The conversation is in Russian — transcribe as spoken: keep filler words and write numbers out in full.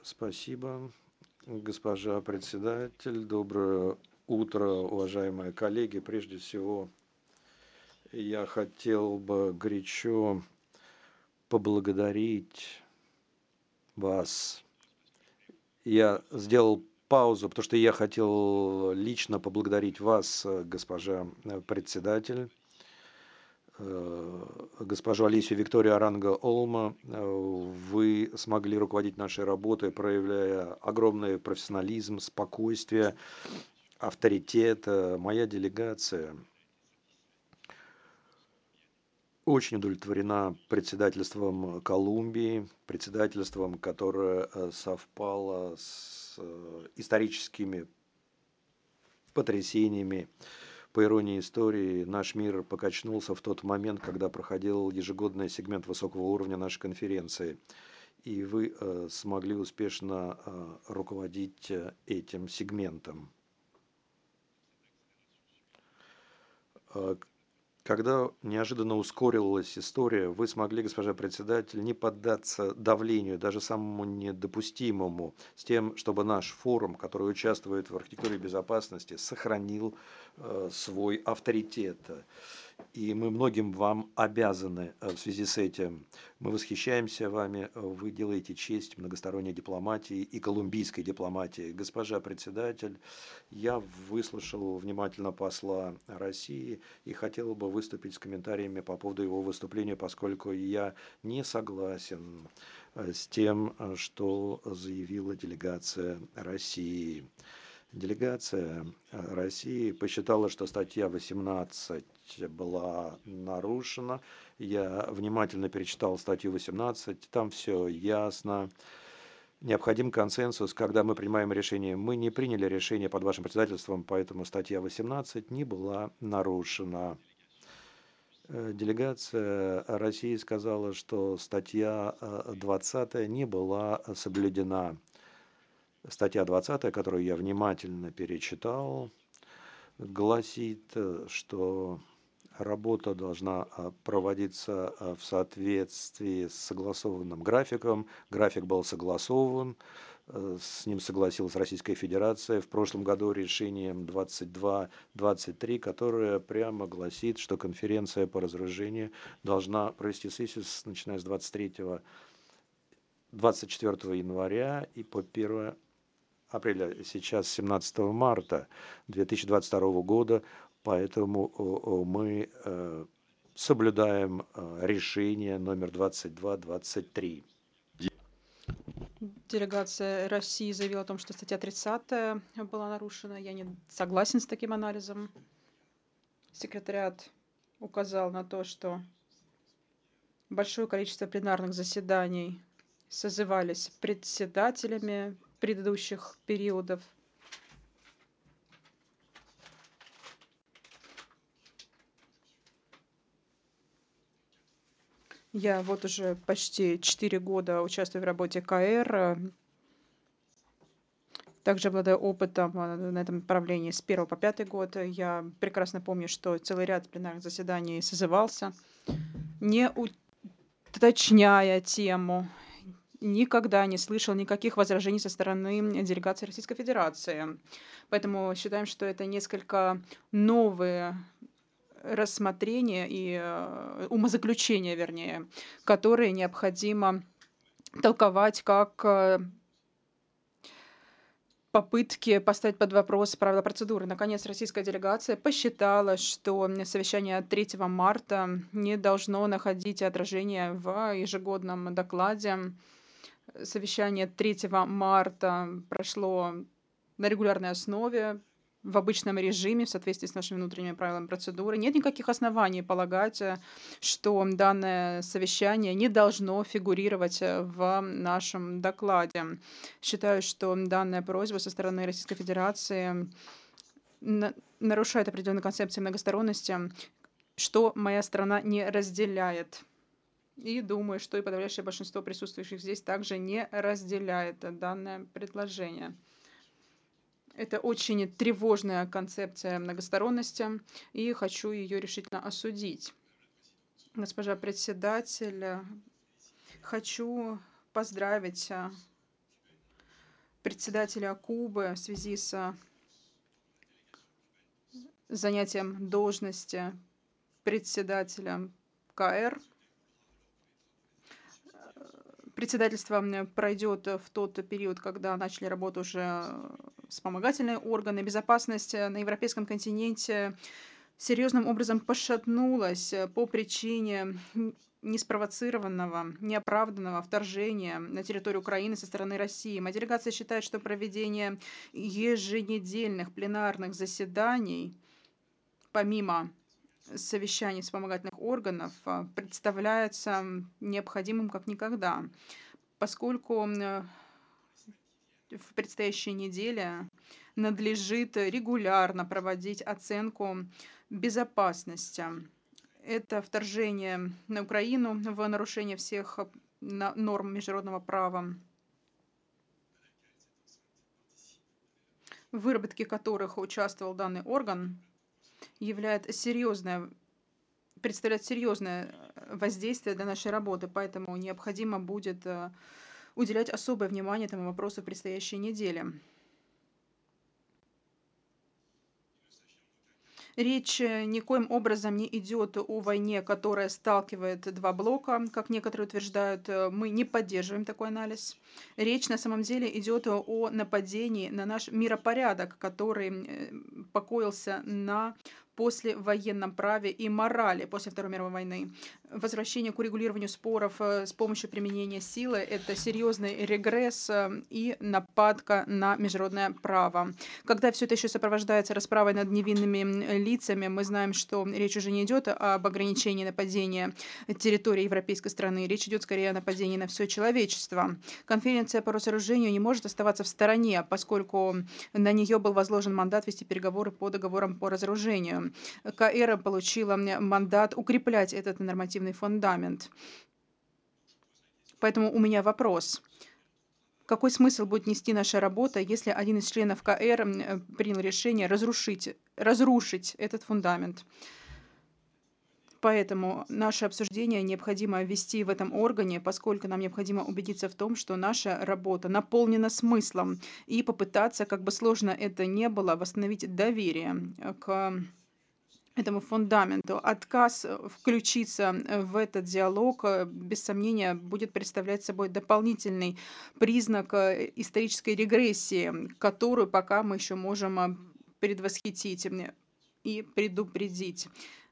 Спасибо, госпожа председатель. Доброе утро, уважаемые коллеги. Прежде всего, я хотел бы горячо поблагодарить вас. Я сделал паузу, потому что я хотел лично поблагодарить вас, госпожа председатель, госпожу Алисию Викторию Аранго Олма. Вы смогли руководить нашей работой, проявляя огромный профессионализм, спокойствие, авторитет. Моя делегация очень удовлетворена председательством Колумбии, председательством, которое совпало с историческими потрясениями. По иронии истории, наш мир покачнулся в тот момент, когда проходил ежегодный сегмент высокого уровня нашей конференции. И вы смогли успешно руководить этим сегментом. Когда неожиданно ускорилась история, вы смогли, госпожа председатель, не поддаться давлению, даже самому недопустимому, с тем, чтобы наш форум, который участвует в архитектуре безопасности, сохранил э, свой авторитет. И мы многим вам обязаны в связи с этим. Мы восхищаемся вами, вы делаете честь многосторонней дипломатии и колумбийской дипломатии. Госпожа председатель, я выслушал внимательно посла России и хотел бы выступить с комментариями по поводу его выступления, поскольку я не согласен с тем, что заявила делегация России. Делегация России посчитала, что статья восемнадцать была нарушена. Я внимательно перечитал статью восемнадцать, там все ясно. Необходим консенсус, когда мы принимаем решение. Мы не приняли решение под вашим председательством, поэтому статья восемнадцать не была нарушена. Делегация России сказала, что статья двадцатая не была соблюдена. Статья двадцатая, которую я внимательно перечитал, гласит, что работа должна проводиться в соответствии с согласованным графиком. График был согласован, с ним согласилась Российская Федерация в прошлом году решением двадцать два двадцать три, которое прямо гласит, что конференция по разоружению должна провести сессию, начиная с двадцать третьего двадцать четвёртого января и по первое апреля, сейчас семнадцатого марта две тысячи двадцать второго года, поэтому мы соблюдаем решение номер двадцать два двадцать три. Делегация России заявила о том, что статья тридцатая была нарушена. Я не согласен с таким анализом. Секретариат указал на то, что большое количество пленарных заседаний созывались председателями предыдущих периодов. Я вот уже почти четыре года участвую в работе КР. Также обладаю опытом на этом направлении с первого по пятый год. Я прекрасно помню, что целый ряд пленарных заседаний созывался, не уточняя тему. Никогда не слышал никаких возражений со стороны делегации Российской Федерации. Поэтому считаем, что это несколько новые рассмотрения и умозаключения, вернее, которые необходимо толковать как попытки поставить под вопрос правила процедуры. Наконец, российская делегация посчитала, что совещание третьего марта не должно находить отражения в ежегодном докладе. Совещание третьего марта прошло на регулярной основе, в обычном режиме, в соответствии с нашими внутренними правилами процедуры. Нет никаких оснований полагать, что данное совещание не должно фигурировать в нашем докладе. Считаю, что данная просьба со стороны Российской Федерации нарушает определенные концепции многосторонности, что моя страна не разделяет. И думаю, что и подавляющее большинство присутствующих здесь также не разделяет данное предложение. Это очень тревожная концепция многосторонности, и хочу ее решительно осудить. Госпожа председатель, хочу поздравить председателя Кубы в связи с занятием должности председателя КР. Председательство пройдет в тот период, когда начали работу уже вспомогательные органы. Безопасность на европейском континенте серьезным образом пошатнулась по причине неспровоцированного, неоправданного вторжения на территорию Украины со стороны России. Моя делегация считает, что проведение еженедельных пленарных заседаний, помимо совещаний вспомогательных органов, представляется необходимым как никогда, поскольку в предстоящей неделе надлежит регулярно проводить оценку безопасности. Это вторжение на Украину в нарушение всех норм международного права, в выработке которых участвовал данный орган, являет серьезное, представляет серьезное воздействие для нашей работы, поэтому необходимо будет уделять особое внимание этому вопросу в предстоящей неделе. Речь никоим образом не идет о войне, которая сталкивает два блока, как некоторые утверждают. Мы не поддерживаем такой анализ. Речь на самом деле идет о нападении на наш миропорядок, который покоился на послевоенном праве и морали после Второй мировой войны. Возвращение к урегулированию споров с помощью применения силы – это серьезный регресс и нападка на международное право. Когда все это еще сопровождается расправой над невинными лицами, мы знаем, что речь уже не идет об ограничении нападения территории европейской страны, речь идет скорее о нападении на все человечество. Конференция по разоружению не может оставаться в стороне, поскольку на нее был возложен мандат вести переговоры по договорам по разоружению. КР получила мандат укреплять этот нормативный фундамент. Поэтому у меня вопрос. Какой смысл будет нести наша работа, если один из членов КР принял решение разрушить, разрушить этот фундамент? Поэтому наше обсуждение необходимо вести в этом органе, поскольку нам необходимо убедиться в том, что наша работа наполнена смыслом, и попытаться, как бы сложно это ни было, восстановить доверие к этому фундаменту. Отказ включиться в этот диалог, без сомнения, будет представлять собой дополнительный признак исторической регрессии, которую пока мы еще можем предвосхитить и предупредить.